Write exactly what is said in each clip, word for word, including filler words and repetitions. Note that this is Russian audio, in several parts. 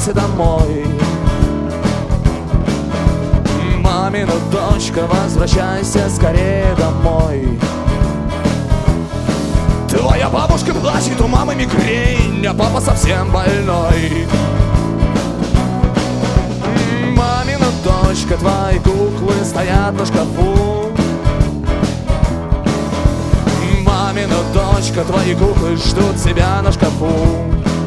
возвращайся домой. Мамина дочка, возвращайся скорее домой. Твоя бабушка плачет, у мамы мигрень, а папа совсем больной. Мамина дочка, твои куклы стоят на шкафу. Мамина дочка, твои куклы ждут тебя на шкафу.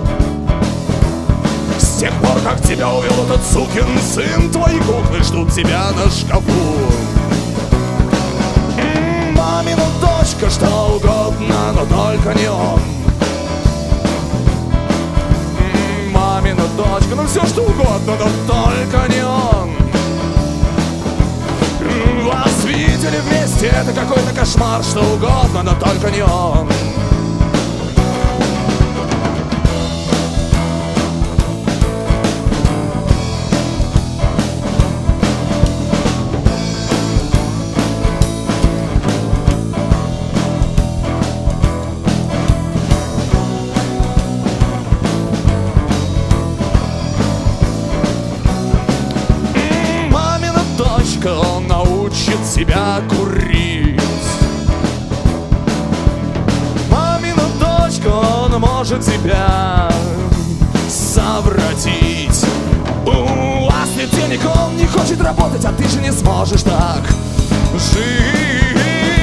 С тех пор, как тебя увел этот сукин сын, твои куклы ждут тебя на шкафу. Мамина дочка, что угодно, но только не он. Мамина дочка, ну все что угодно, но только не он. Вас видели вместе, это какой-то кошмар, что угодно, но только не он. Он научит тебя курить. Мамина дочка, он может тебя совратить. У вас нет денег, он не хочет работать, а ты же не сможешь так жить.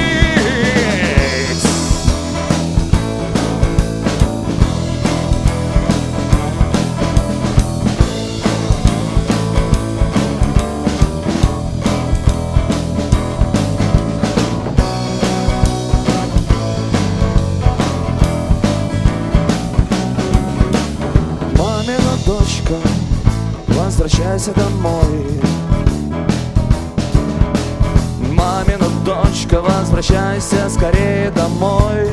Дочка, возвращайся домой. Мамина дочка, возвращайся скорее домой.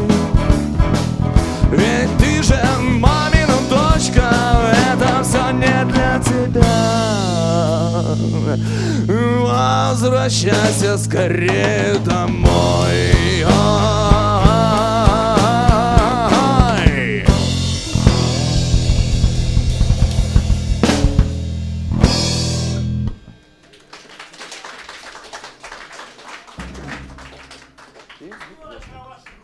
Ведь ты же мамина дочка, это все не для тебя. Возвращайся скорее домой. Есть?